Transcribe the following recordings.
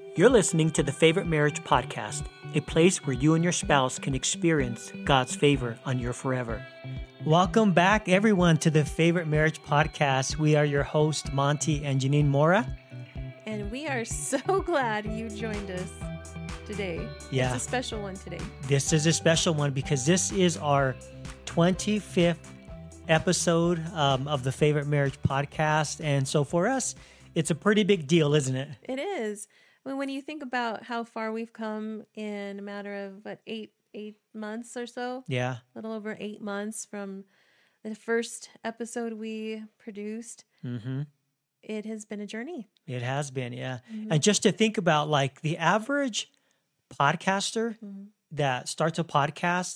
You're listening to the Favorite Marriage Podcast, a place where you and your spouse can experience God's favor on your forever. Welcome back, everyone, to the Favorite Marriage Podcast. We are your hosts, Monty and Janine Mora. And we are so glad you joined us today. Yeah. It's a special one today. This is a special one because this is our 25th episode of the Favorite Marriage Podcast. And so for us, it's a pretty big deal, isn't it? It is. I mean, when you think about how far we've come in a matter of, eight months or so? Yeah. A little over 8 months from the first episode we produced. Mm-hmm. It has been a journey. It has been, yeah. Mm-hmm. And just to think about, like, the average podcaster that starts a podcast,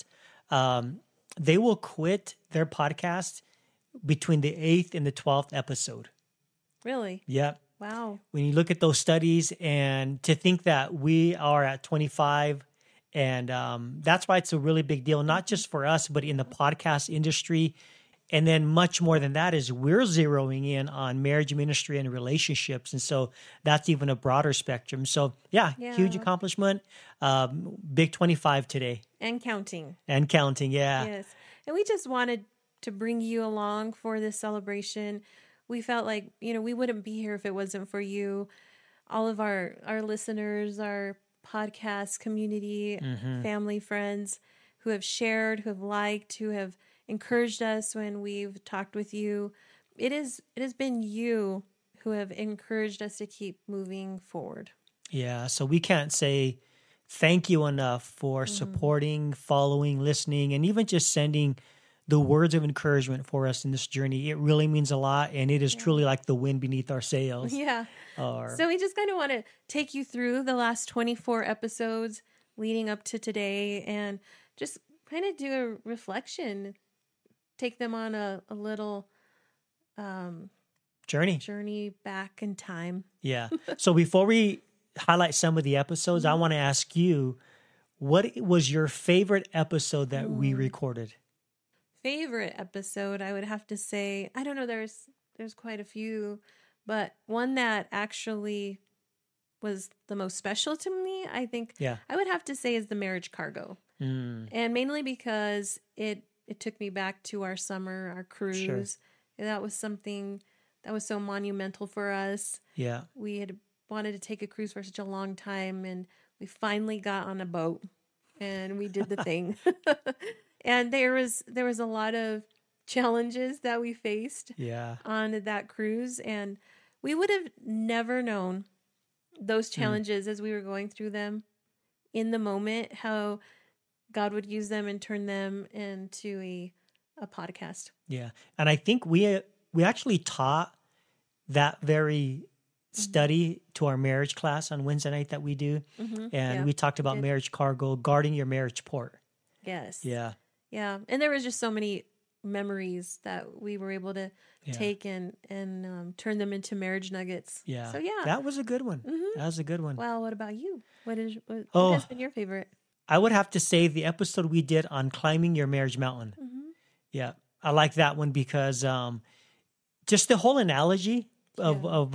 they will quit their podcast between the 8th and the 12th episode. Really? Yep. Wow. When you look at those studies, and to think that we are at 25, and that's why it's a really big deal, not just for us, but in the podcast industry. And then much more than that is we're zeroing in on marriage, ministry, and relationships. And so that's even a broader spectrum. So yeah. Huge accomplishment. Big 25 today. And counting. And counting, yeah. Yes. And we just wanted to bring you along for this celebration. We felt like, we wouldn't be here if it wasn't for you. All of our listeners, our podcast community, family, friends who have shared, who have liked, who have encouraged us when we've talked with you. It has been you who have encouraged us to keep moving forward. Yeah, so we can't say thank you enough for supporting, following, listening, and even just sending the words of encouragement for us in this journey. It really means a lot, and it is truly like the wind beneath our sails. Yeah. So we just kind of want to take you through the last 24 episodes leading up to today and just kind of do a reflection, take them on a little journey back in time. Yeah. So before we highlight some of the episodes, I want to ask you, what was your favorite episode that we recorded? Favorite episode, I would have to say, I don't know, there's quite a few, but one that actually was the most special to me, I think I would have to say is the marriage cargo. And mainly because it took me back to our summer, our cruise. Sure. That was something that was so monumental for us. Yeah. We had wanted to take a cruise for such a long time, and we finally got on a boat and we did the thing. And there was a lot of challenges that we faced on that cruise, and we would have never known those challenges as we were going through them in the moment, how God would use them and turn them into a podcast. Yeah. And I think we actually taught that very study to our marriage class on Wednesday night that we do. And we talked about marriage cargo, guarding your marriage port. Yes. Yeah. Yeah. And there was just so many memories that we were able to take and turn them into marriage nuggets. Yeah. So that was a good one. That was a good one. Well, what about you? What has been your favorite? I would have to say the episode we did on climbing your marriage mountain. Yeah. I like that one because just the whole analogy of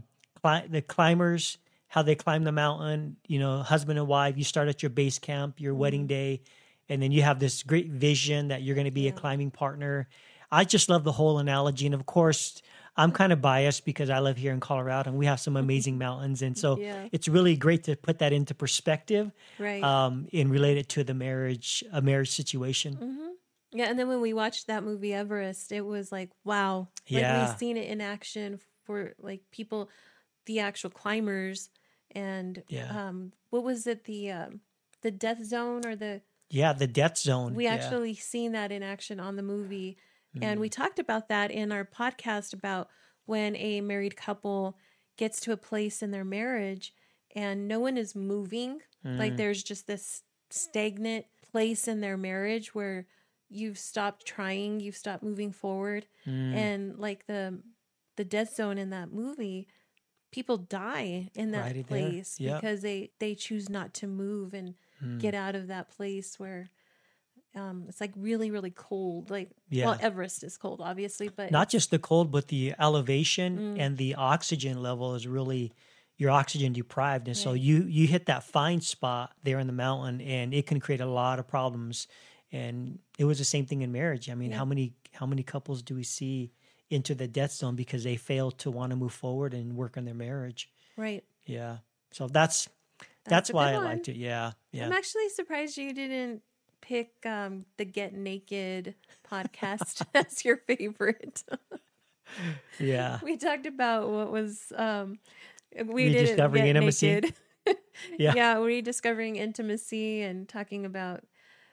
the climbers, how they climb the mountain, husband and wife, you start at your base camp, your wedding day, and then you have this great vision that you're going to be a climbing partner. I just love the whole analogy. And of course, I'm kind of biased because I live here in Colorado and we have some amazing mountains. And so it's really great to put that into perspective, right? And relate it to a marriage situation. Yeah. And then when we watched that movie, Everest, it was like, wow. Like we've seen it in action for like people, the actual climbers. And what was it? The death zone or the... Yeah, the death zone. We actually seen that in action on the movie. And we talked about that in our podcast about when a married couple gets to a place in their marriage and no one is moving. Like there's just this stagnant place in their marriage where you've stopped trying, you've stopped moving forward. And like the death zone in that movie, people die in that place because they choose not to move and get out of that place where it's like really, really cold. Well, Everest is cold, obviously, but not just the cold, but the elevation and the oxygen level is really, you're oxygen deprived. And so you hit that fine spot there in the mountain, and it can create a lot of problems. And it was the same thing in marriage. I mean, how many couples do we see into the death zone because they fail to want to move forward and work on their marriage? Right. Yeah. So that's why I liked it. Yeah. Yeah. I'm actually surprised you didn't pick the Get Naked podcast as your favorite. Yeah. We talked about what was rediscovering intimacy. Naked. Yeah, rediscovering intimacy and talking about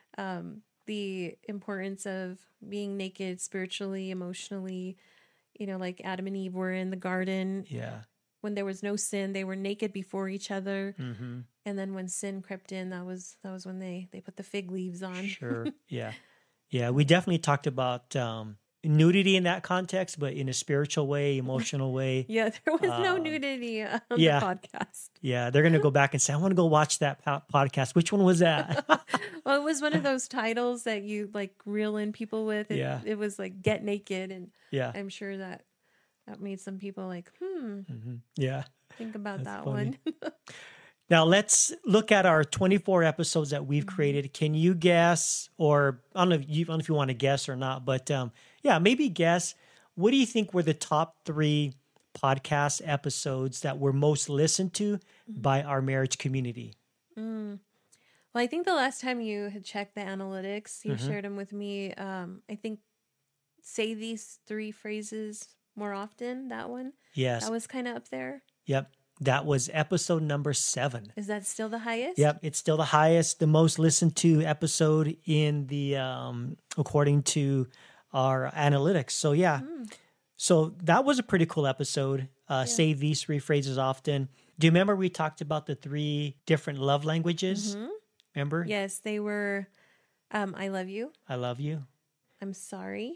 the importance of being naked spiritually, emotionally. You know, like Adam and Eve were in the garden. Yeah. When there was no sin, they were naked before each other. Mm-hmm. And then when sin crept in, that was when they put the fig leaves on. Sure. Yeah. Yeah. We definitely talked about nudity in that context, but in a spiritual way, emotional way. Yeah, there was no nudity on the podcast. Yeah, they're going to go back and say, I want to go watch that podcast. Which one was that? Well, it was one of those titles that you like reel in people with. It was like Get Naked. And I'm sure that made some people like, yeah, think about that funny one. Now let's look at our 24 episodes that we've created. Can you guess, or I don't know if you want to guess or not, but maybe guess, what do you think were the top 3 podcast episodes that were most listened to by our marriage community? Well, I think the last time you had checked the analytics, you shared them with me. I think say these 3 phrases more often, that one. Yes. That was kind of up there. Yep. That was episode number 7. Is that still the highest? Yep, it's still the highest, the most listened to episode in the according to our analytics. So so that was a pretty cool episode. Say these 3 phrases often. Do you remember we talked about the 3 different love languages? Remember? Yes, they were. I love you. I love you. I'm sorry.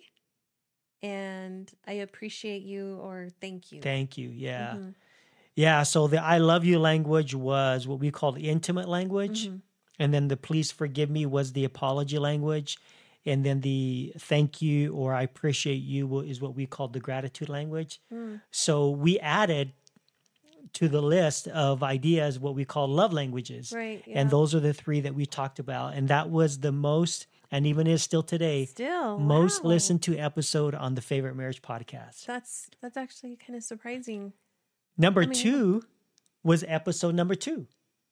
And I appreciate you, or thank you. Thank you. Yeah. Yeah, so the I love you language was what we call the intimate language. And then the please forgive me was the apology language. And then the thank you or I appreciate you is what we call the gratitude language. So we added to the list of ideas what we call love languages. Right. Yeah. And those are the 3 that we talked about. And that was the most, and even is still today, most listened to episode on the Favorite Marriage Podcast. That's actually kind of surprising. Number 2 was episode number 2.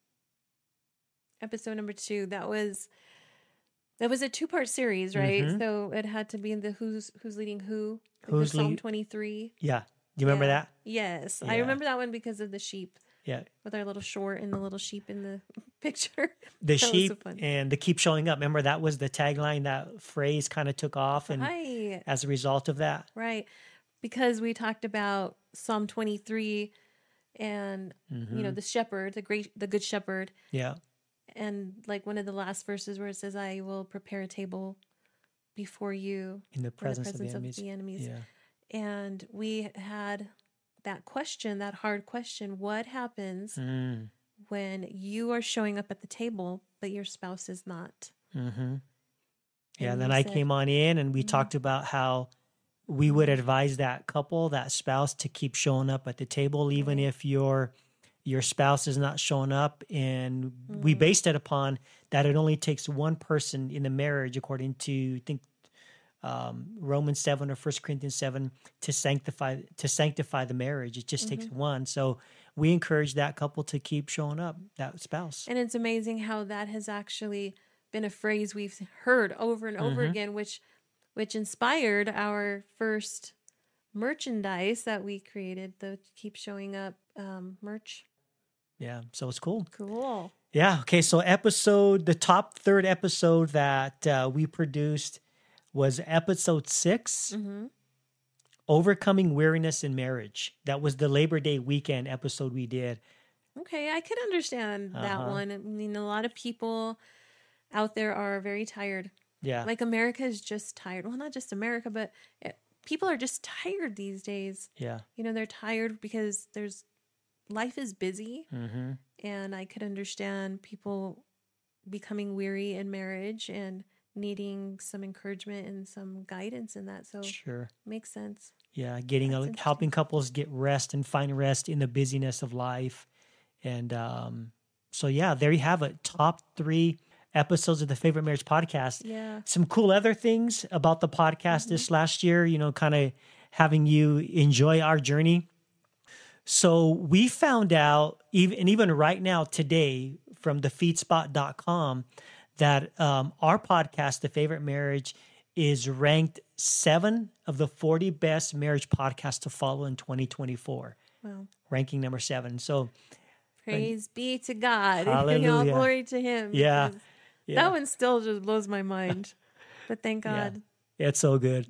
Episode number 2. That was a 2-part series, right? So it had to be in the who's leading who. Who's Psalm 23. Yeah. Do you remember that? Yes. Yeah. I remember that one because of the sheep. Yeah. With our little short and the little sheep in the picture. The sheep and the keep showing up. Remember that was the tagline, that phrase kind of took off and as a result of that. Right. Because we talked about Psalm 23 and, the shepherd, the good shepherd. Yeah. And like one of the last verses where it says, I will prepare a table before you in the presence of the enemies. Yeah. And we had that question, that hard question, what happens when you are showing up at the table, but your spouse is not? Yeah. And then I came on in and we talked about how we would advise that couple, that spouse, to keep showing up at the table, even if your spouse is not showing up. And we based it upon that it only takes one person in the marriage, according to, I think, Romans 7 or 1 Corinthians 7, to sanctify the marriage. It just takes one. So we encourage that couple to keep showing up, that spouse. And it's amazing how that has actually been a phrase we've heard over and over again, which inspired our first merchandise that we created, the Keep Showing Up merch. Yeah, so it's cool. Cool. Yeah, okay, so the top 3rd episode that we produced was episode 6, Overcoming Weariness in Marriage. That was the Labor Day weekend episode we did. Okay, I could understand that one. I mean, a lot of people out there are very tired. Yeah. Like America is just tired. Well, not just America, but people are just tired these days. Yeah. They're tired because life is busy. And I could understand people becoming weary in marriage and needing some encouragement and some guidance in that. So sure. Makes sense. Yeah. Helping couples get rest and find rest in the busyness of life. And so, yeah, there you have it. Top 3 episodes of the Favorite Marriage Podcast. Yeah. Some cool other things about the podcast this last year, kind of having you enjoy our journey. So we found out, even right now today from thefeedspot.com, that our podcast, The Favorite Marriage, is ranked 7 of the 40 best marriage podcasts to follow in 2024. Wow. Ranking number 7. So praise be to God. Hallelujah. All glory to him. Yeah. That one still just blows my mind. But thank God. Yeah. It's so good.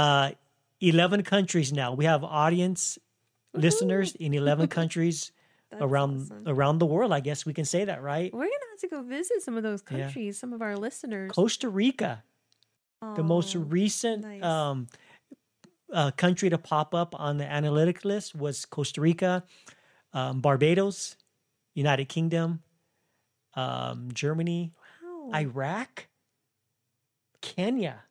11 countries now. We have audience listeners in 11 countries around the world. I guess we can say that, right? We're going to have to go visit some of those countries, some of our listeners. Costa Rica, the most recent country to pop up on the analytic list was Costa Rica, Barbados, United Kingdom, Germany, Iraq, Kenya,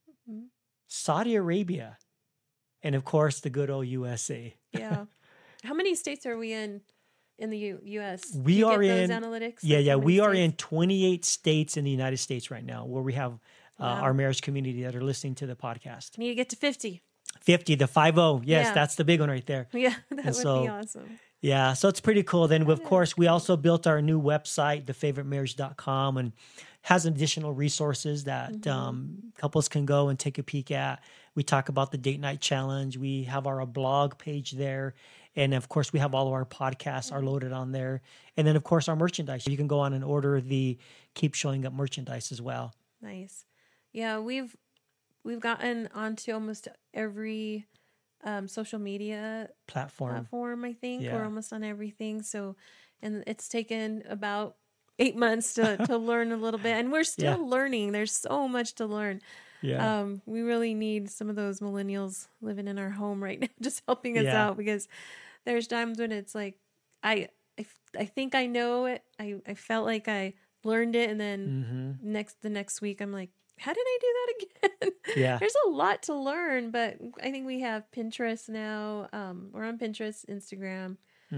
Saudi Arabia, and of course the good old USA. Yeah. How many states are we in the U.S.? We are in those analytics. Yeah. We are in 28 states in the United States right now, where we have our marriage community that are listening to the podcast. We need to get to 50. 50, the 50. Yes, that's the big one right there. Yeah, that would be awesome. Yeah, so it's pretty cool. Then, of course, we also built our new website, thefavouritemarriage.com, and has additional resources that couples can go and take a peek at. We talk about the date night challenge. We have our blog page there. And, of course, we have all of our podcasts are loaded on there. And then, of course, our merchandise. You can go on and order the Keep Showing Up merchandise as well. Nice. Yeah, we've gotten onto almost every social media platform, I think. We're almost on everything. So, and it's taken about 8 months to learn a little bit, and we're still learning. There's so much to learn. Yeah. We really need some of those millennials living in our home right now, just helping us out, because there's times when it's like, I think I know it. I felt like I learned it, and then the next week I'm like, how did I do that again? Yeah. There's a lot to learn, but I think we have Pinterest now. We're on Pinterest, Instagram,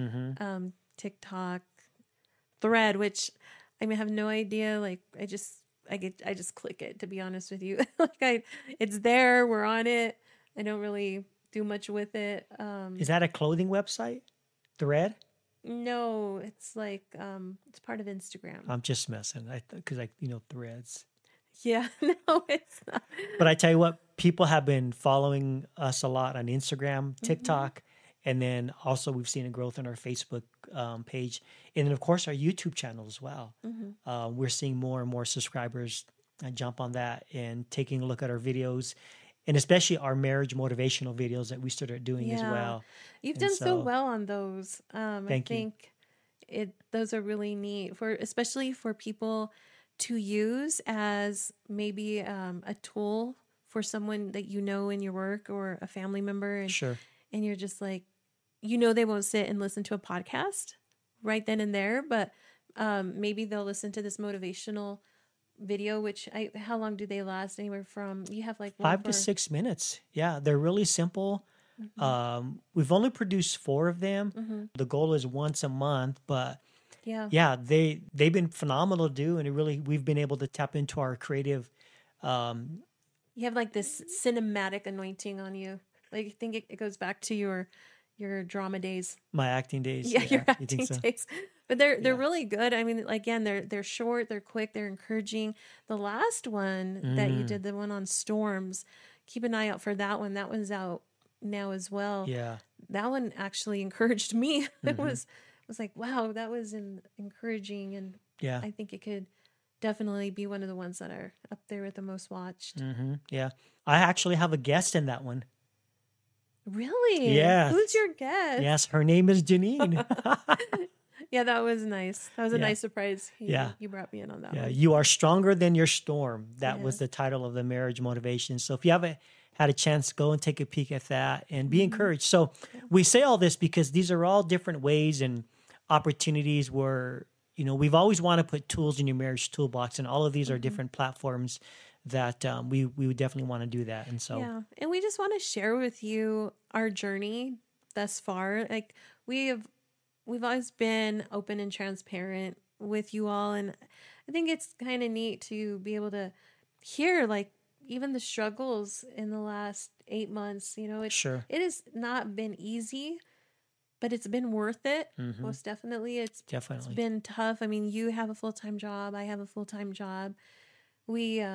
TikTok, Thread, which I have no idea. Like I just click it, to be honest with you. It's there. We're on it. I don't really do much with it. Is that a clothing website? Thread? No, it's like it's part of Instagram. I'm just messing. Because Threads. Yeah, no, it's not. But I tell you what, people have been following us a lot on Instagram, TikTok, and then also we've seen a growth in our Facebook page. And then, of course, our YouTube channel as well. We're seeing more and more subscribers jump on that and taking a look at our videos, and especially our marriage motivational videos that we started doing as well. You've done so well on those. I think those are really neat, especially for people to use as maybe a tool for someone that in your work or a family member. And, and you're just like, they won't sit and listen to a podcast right then and there, but maybe they'll listen to this motivational video, which how long do they last? Anywhere from, you have like 5 to 6 minutes. Yeah, they're really simple. We've only produced 4 of them. The goal is once a month, but they've been phenomenal to do, and we've been able to tap into our creative. You have like this cinematic anointing on you. Like I think it goes back to your drama days, my acting days. Yeah, your acting days. But they're really good. I mean, again, they're short, they're quick, they're encouraging. The last one that you did, the one on storms, keep an eye out for that one. That one's out now as well. Yeah, that one actually encouraged me. It was like, wow, that was encouraging, and I think it could definitely be one of the ones that are up there with the most watched. Yeah, I actually have a guest in that one. Really? Yeah. Who's your guest? Yes, her name is Janine. Yeah, that was nice. That was a nice surprise. You brought me in on that one. You are stronger than your storm. That was the title of the marriage motivation. So if you haven't had a chance, go and take a peek at that and be encouraged. So we say all this because these are all different ways and opportunities where, we've always wanted to put tools in your marriage toolbox, and all of these are different platforms that we would definitely want to do that. And so, and we just want to share with you our journey thus far. Like we have we've always been open and transparent with you all. And I think it's kind of neat to be able to hear like even the struggles in the last 8 months. You know, it has not been easy, but it's been worth it. Most definitely. It's been tough. I mean, you have a full-time job. I have a full-time job. We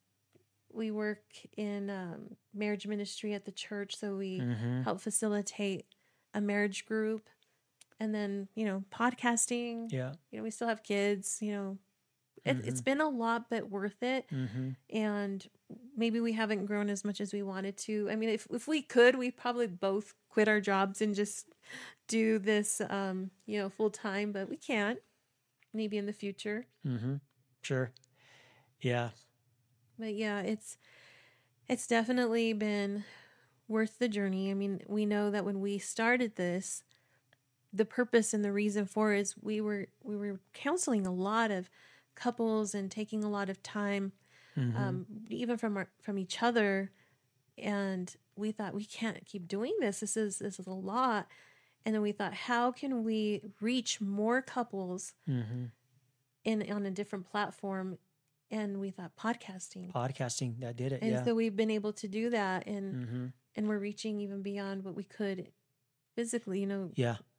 work in marriage ministry at the church, so we help facilitate a marriage group. And then, you know, podcasting. Yeah. You know, we still have kids, you know. It's been a lot, but worth it. And maybe we haven't grown as much as we wanted to. I mean, if we could, we probably both quit our jobs and just do this, you know, full time, but we can't. Maybe in the future. Sure. Yeah. But yeah, it's definitely been worth the journey. I mean, we know that when we started this, the purpose and the reason for it is we were counseling a lot of couples and taking a lot of time, even from each other. And we thought, we can't keep doing this. This is a lot. And then we thought, how can we reach more couples on a different platform? And we thought podcasting, that did it. And so we've been able to do that, and we're reaching even beyond what we could physically, you know,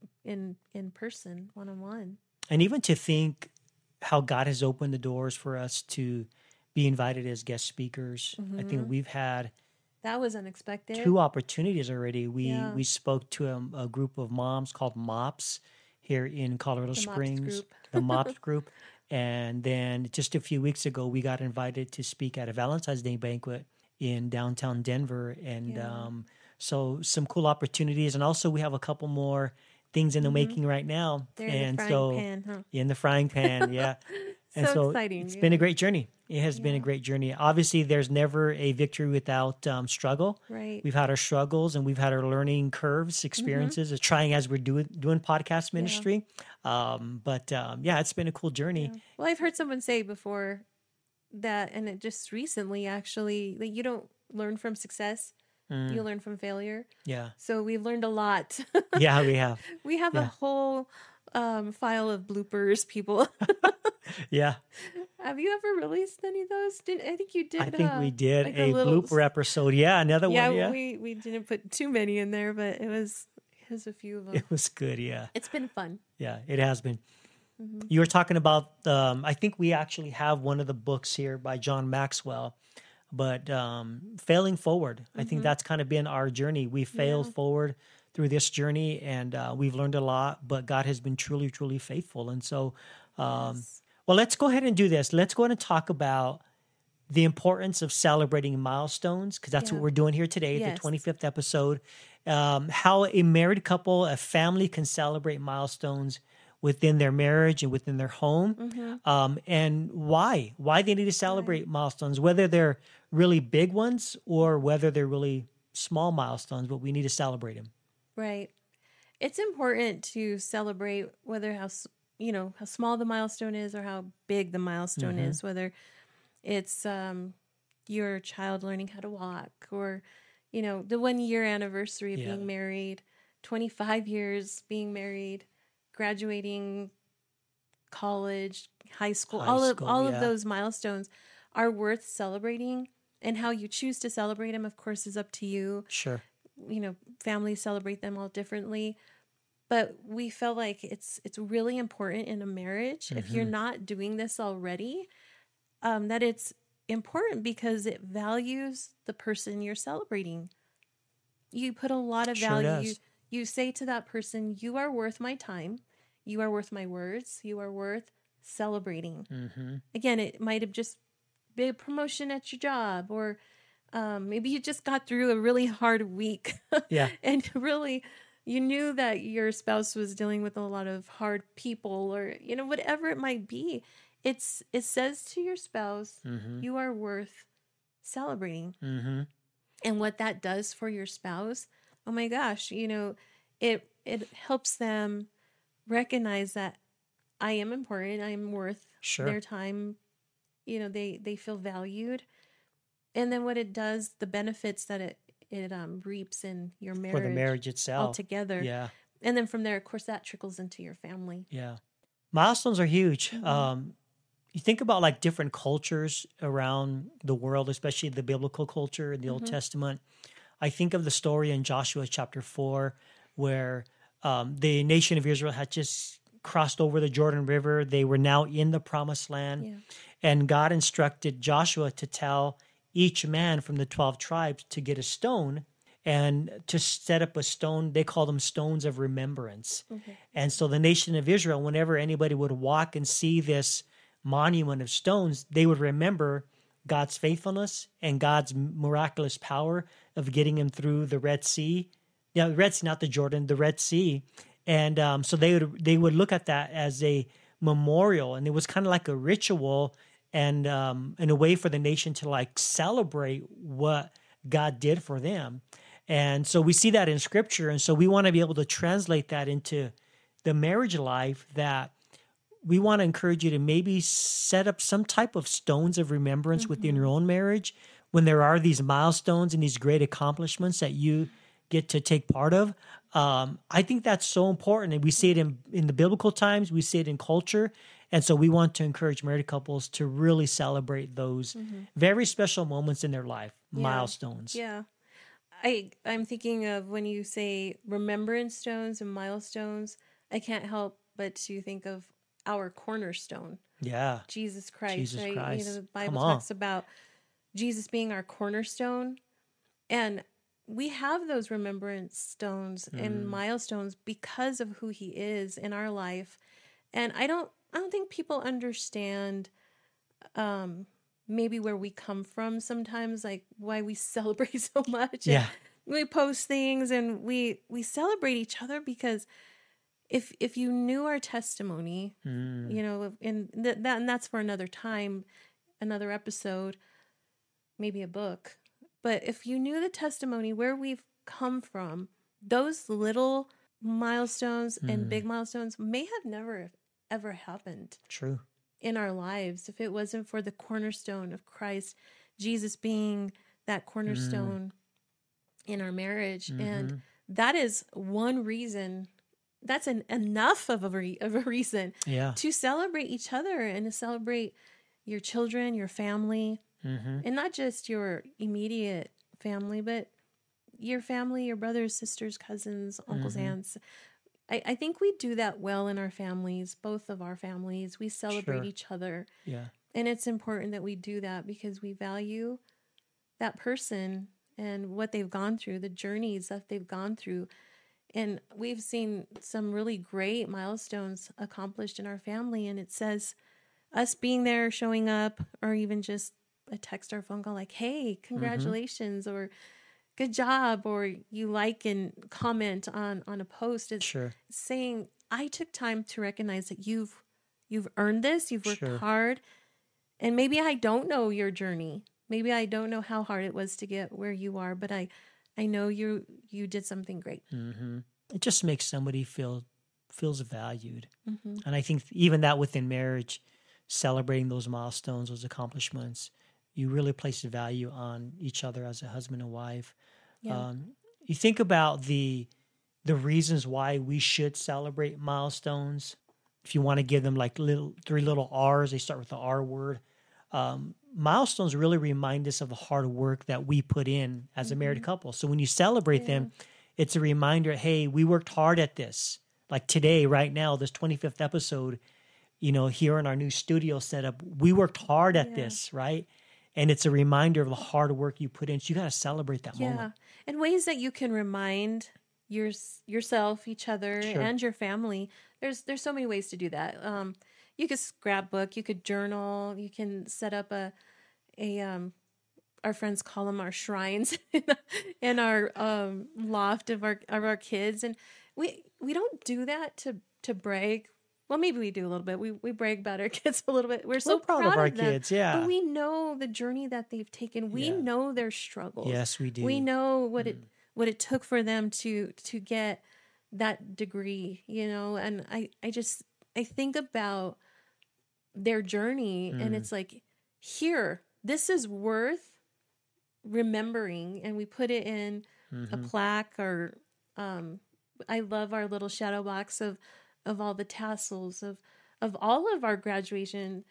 in person, one-on-one. And even to think how God has opened the doors for us to be invited as guest speakers. I think we've had that was unexpected 2 opportunities already. We spoke to a group of moms called MOPS here in Colorado Springs, the MOPS group. And then just a few weeks ago, we got invited to speak at a Valentine's Day banquet in downtown Denver. And so some cool opportunities. And also we have a couple more things in the making right now. They're in the frying pan, huh? In the frying pan, yeah. And so exciting. It's been a great journey. It has been a great journey. Obviously, there's never a victory without struggle. Right. We've had our struggles and we've had our learning curves, experiences, trying as we're doing podcast ministry. But it's been a cool journey. Yeah. Well, I've heard someone say before that, and it just recently actually, that you don't learn from success. You learn from failure. Yeah. So we've learned a lot. Yeah, we have. We have a whole file of bloopers, people. Yeah. Have you ever released any of those? I think you did. I think we did like a blooper episode. Yeah, another one. Yeah, we didn't put too many in there, but it was a few of them. It was good. Yeah, it's been fun. Yeah, it has been. You were talking about. I think we actually have one of the books here by John Maxwell, but failing forward. I think that's kind of been our journey. We failed forward through this journey, and we've learned a lot. But God has been truly, truly faithful, and so. Well, let's go ahead and do this. Let's go ahead and talk about the importance of celebrating milestones, because that's what we're doing here today, the 25th episode. How a married couple, a family can celebrate milestones within their marriage and within their home, and why they need to celebrate milestones, whether they're really big ones or whether they're really small milestones, but we need to celebrate them. Right. It's important to celebrate whether how small the milestone is or how big the milestone is, whether it's your child learning how to walk, or, you know, the 1-year anniversary of being married, 25 years being married, graduating college, high school, all of those milestones are worth celebrating. And how you choose to celebrate them, of course, is up to you. Sure. You know, families celebrate them all differently. But we felt like it's really important in a marriage, if you're not doing this already, that it's important because it values the person you're celebrating. You put a lot of value. You say to that person, you are worth my time. You are worth my words. You are worth celebrating. Again, it might have just been a promotion at your job, or maybe you just got through a really hard week. And really... you knew that your spouse was dealing with a lot of hard people, or, you know, whatever it might be. It says to your spouse, you are worth celebrating. And what that does for your spouse, oh my gosh, you know, it helps them recognize that I am important. I am worth their time. You know, they feel valued. And then what it does, the benefits that it reaps in your marriage, for the marriage itself altogether. And then from there, of course, that trickles into your family. Yeah. Milestones are huge. You think about like different cultures around the world, especially the biblical culture in the Old Testament. I think of the story in Joshua chapter 4, where the nation of Israel had just crossed over the Jordan River. They were now in the promised land. Yeah. And God instructed Joshua to tell each man from the 12 tribes to get a stone and to set up a stone. They call them stones of remembrance. Okay. And so the nation of Israel, whenever anybody would walk and see this monument of stones, they would remember God's faithfulness and God's miraculous power of getting him through the Red Sea. Yeah, the Red Sea, not the Jordan, the Red Sea. And so they would look at that as a memorial, and it was kind of like a ritual and a way for the nation to like celebrate what God did for them. And so we see that in Scripture, and so we want to be able to translate that into the marriage life, that we want to encourage you to maybe set up some type of stones of remembrance within your own marriage when there are these milestones and these great accomplishments that you get to take part of. I think that's so important. And we see it in the biblical times. We see it in culture. And so we want to encourage married couples to really celebrate those very special moments in their life, milestones. Yeah. I'm thinking of when you say remembrance stones and milestones, I can't help but to think of our cornerstone. Yeah. Jesus Christ. Jesus right? Christ. The Bible talks about Jesus being our cornerstone. And we have those remembrance stones and milestones because of who he is in our life. And I don't think people understand maybe where we come from sometimes, like why we celebrate so much. Yeah. We post things and we celebrate each other because if you knew our testimony, you know, and that's for another time, another episode, maybe a book. But if you knew the testimony, where we've come from, those little milestones and big milestones may have never, ever happened. True. In our lives, if it wasn't for the cornerstone of Christ, Jesus being that cornerstone in our marriage. And that is one reason. That's enough of a reason to celebrate each other and to celebrate your children, your family, and not just your immediate family, but your family, your brothers, sisters, cousins, uncles, aunts. I think we do that well in our families, both of our families. We celebrate each other. Yeah. And it's important that we do that because we value that person and what they've gone through, the journeys that they've gone through. And we've seen some really great milestones accomplished in our family. And it says us being there, showing up, or even just a text or phone call like, hey, congratulations, or good job, or you like and comment on a post. It's saying, I took time to recognize that you've earned this, you've worked hard. And maybe I don't know your journey. Maybe I don't know how hard it was to get where you are, but I know you did something great. It just makes somebody feels valued. And I think even that within marriage, celebrating those milestones, those accomplishments, you really place value on each other as a husband and wife. Yeah. You think about the reasons why we should celebrate milestones. If you want to give them like three little R's, they start with the R word. Milestones really remind us of the hard work that we put in as a married couple. So when you celebrate them, it's a reminder, hey, we worked hard at this. Like today, right now, this 25th episode, you know, here in our new studio setup, we worked hard at this, right? And it's a reminder of the hard work you put in. So you got to celebrate that moment. And ways that you can remind yourself, each other, and your family. There's so many ways to do that. You could scrapbook, you could journal, you can set up a our friends call them our shrines in our loft of our kids, and we don't do that to brag. Well, maybe we do a little bit. We brag about our kids a little bit. We're so proud of our kids, but we know the journey that they've taken. We know their struggles. Yes, we do. We know what it took for them to get that degree, you know. And I think about their journey, and it's like, here, this is worth remembering, and we put it in a plaque or I love our little shadow box of all the tassels of all of our graduation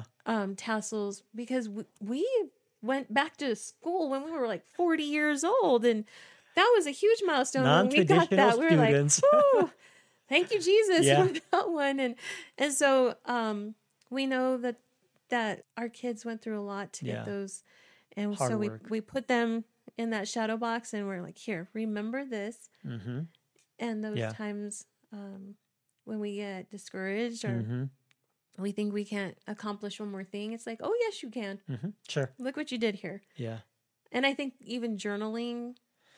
tassels, because we went back to school when we were like 40 years old, and that was a huge milestone when we got that. We were like, whoo, thank you, Jesus, for that one. And so we know that our kids went through a lot to get those. And hard so we put them in that shadow box, and we're like, here, remember this. Mm-hmm. And those times when we get discouraged or we think we can't accomplish one more thing, it's like, oh, yes, you can. Mm-hmm. Sure. Look what you did here. Yeah. And I think even journaling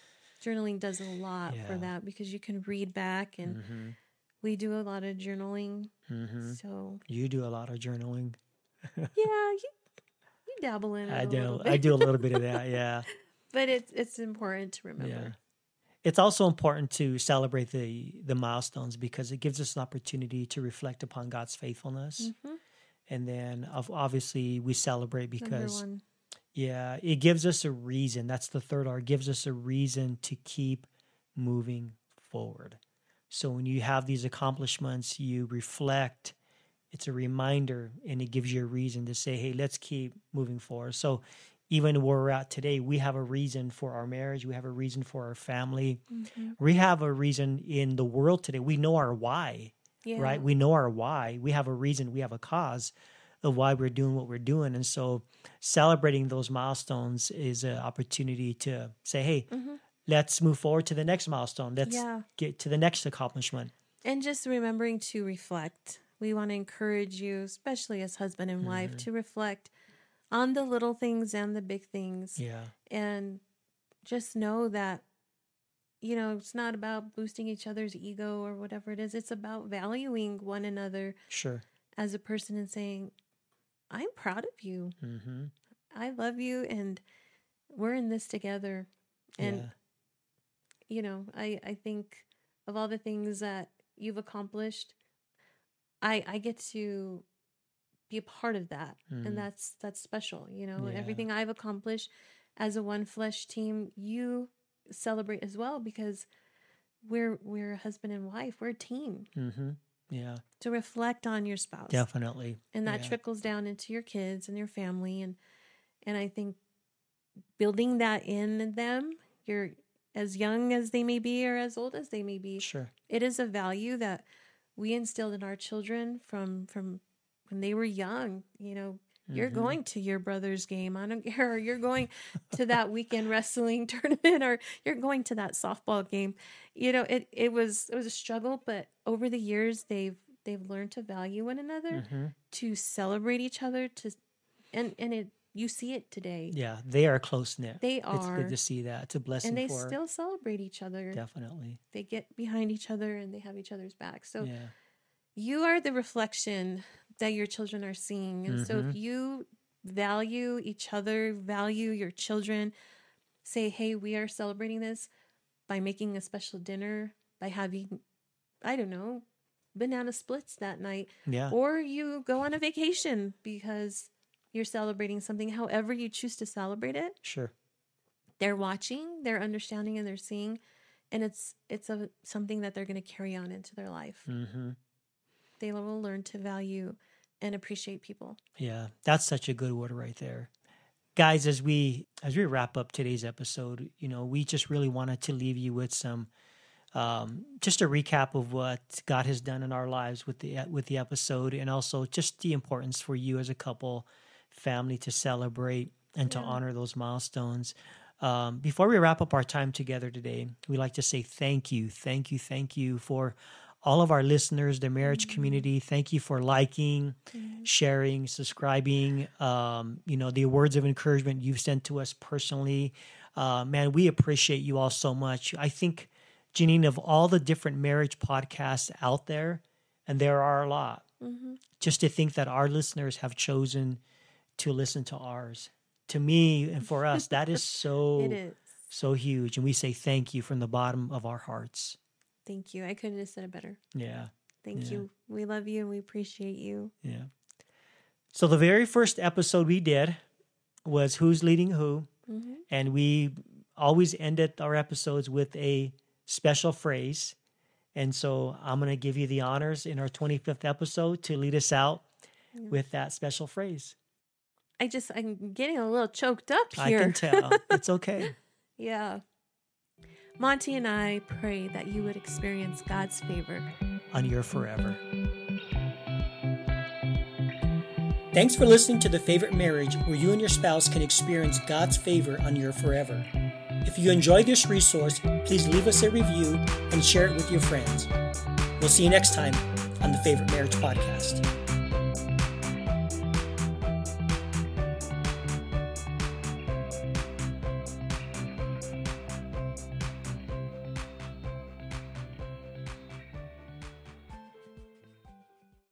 does a lot for that, because you can read back, and we do a lot of journaling. Mm-hmm. So you do a lot of journaling. Yeah, you dabble in it. I do a little bit of that, yeah. But it's important to remember. Yeah. It's also important to celebrate the milestones, because it gives us an opportunity to reflect upon God's faithfulness. Mm-hmm. And then obviously we celebrate because it gives us a reason. That's the third R. It gives us a reason to keep moving forward. So when you have these accomplishments, you reflect. It's a reminder, and it gives you a reason to say, hey, let's keep moving forward. So even where we're at today, we have a reason for our marriage. We have a reason for our family. Mm-hmm. We have a reason in the world today. We know our why, right? We know our why. We have a reason. We have a cause of why we're doing what we're doing. And so celebrating those milestones is an opportunity to say, hey, let's move forward to the next milestone. Let's get to the next accomplishment. And just remembering to reflect. We want to encourage you, especially as husband and wife, to reflect on the little things and the big things. Yeah. And just know that, it's not about boosting each other's ego or whatever it is. It's about valuing one another as a person and saying, I'm proud of you. Mm-hmm. I love you, and we're in this together. And, I think of all the things that you've accomplished, I get to be a part of that. And that's special, everything I've accomplished as a one flesh team, you celebrate as well, because we're a husband and wife. We're a team. Mm-hmm. Yeah. To reflect on your spouse. Definitely. And that trickles down into your kids and your family. And I think building that in them, you're as young as they may be or as old as they may be. Sure. It is a value that we instilled in our children from when they were young. You're going to your brother's game. I don't care. Or you're going to that weekend wrestling tournament, or you're going to that softball game. It was a struggle, but over the years they've learned to value one another, to celebrate each other, you see it today. Yeah, they are close knit. They are. It's good to see that. It's a blessing. And they still celebrate each other. Definitely. They get behind each other and they have each other's back. So you are the reflection that your children are seeing. And so if you value each other, value your children, say, hey, we are celebrating this by making a special dinner, by having, I don't know, banana splits that night. Yeah. Or you go on a vacation because you're celebrating something, however you choose to celebrate it. Sure. They're watching, they're understanding, and they're seeing. And it's something that they're going to carry on into their life. Mm-hmm. They will learn to value and appreciate people. Yeah, that's such a good word right there. Guys, as we wrap up today's episode, we just really wanted to leave you with some, just a recap of what God has done in our lives with the episode, and also just the importance for you as a couple, family, to celebrate and to honor those milestones. Before we wrap up our time together today, we'd like to say thank you for all of our listeners, the marriage community. Thank you for liking, sharing, subscribing, the words of encouragement you've sent to us personally. Man, we appreciate you all so much. I think, Janine, of all the different marriage podcasts out there, and there are a lot, just to think that our listeners have chosen to listen to ours. To me and for us, that is so huge. And we say thank you from the bottom of our hearts. Thank you. I couldn't have said it better. Yeah. Thank you. We love you and we appreciate you. Yeah. So the very first episode we did was Who's Leading Who? And we always ended our episodes with a special phrase. And so I'm going to give you the honors in our 25th episode to lead us out with that special phrase. I'm getting a little choked up here. I can tell. It's okay. Yeah. Monty and I pray that you would experience God's favor on your forever. Thanks for listening to The Favorite Marriage, where you and your spouse can experience God's favor on your forever. If you enjoyed this resource, please leave us a review and share it with your friends. We'll see you next time on The Favorite Marriage Podcast.